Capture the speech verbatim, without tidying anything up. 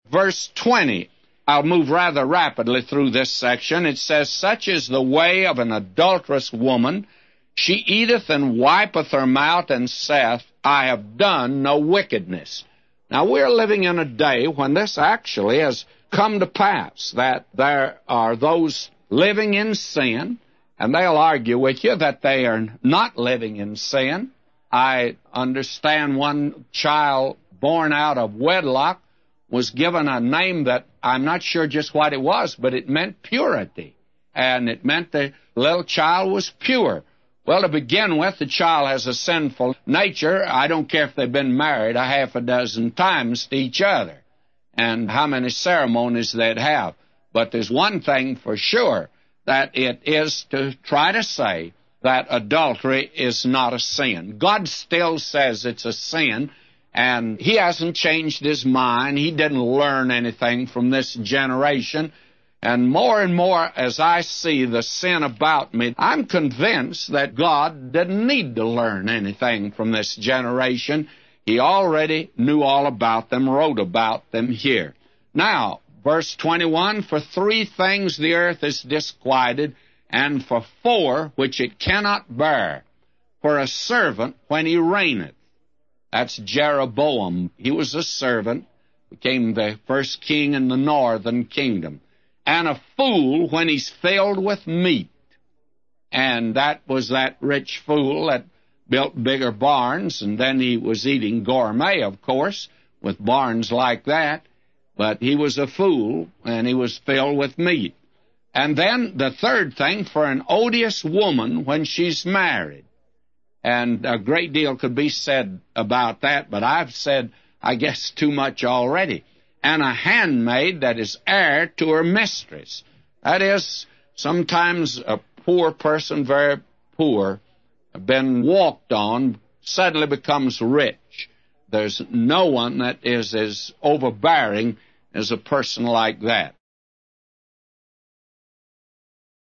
verse twenty. I'll move rather rapidly through this section. It says, "Such is the way of an adulterous woman. She eateth and wipeth her mouth and saith, I have done no wickedness." Now, we're living in a day when this actually has come to pass, that there are those living in sin, and they'll argue with you that they are not living in sin. I understand one child born out of wedlock was given a name that I'm not sure just what it was, but it meant purity, and it meant the little child was pure. Well, to begin with, the child has a sinful nature. I don't care if they've been married a half a dozen times to each other and how many ceremonies they'd have. But there's one thing for sure, that it is to try to say that adultery is not a sin. God still says it's a sin, and He hasn't changed His mind. He didn't learn anything from this generation. And more and more, as I see the sin about me, I'm convinced that God didn't need to learn anything from this generation. He already knew all about them, wrote about them here. Now, verse twenty-one, "For three things the earth is disquieted, and for four which it cannot bear. For a servant when he reigneth." That's Jeroboam. He was a servant, became the first king in the northern kingdom. "And a fool when he's filled with meat." And that was that rich fool that built bigger barns, and then he was eating gourmet, of course, with barns like that. But he was a fool, and he was filled with meat. And then the third thing, for an odious woman when she's married. And a great deal could be said about that, but I've said, I guess, too much already. "And a handmaid that is heir to her mistress." That is, sometimes a poor person, very poor, been walked on, suddenly becomes rich. There's no one that is as overbearing as a person like that.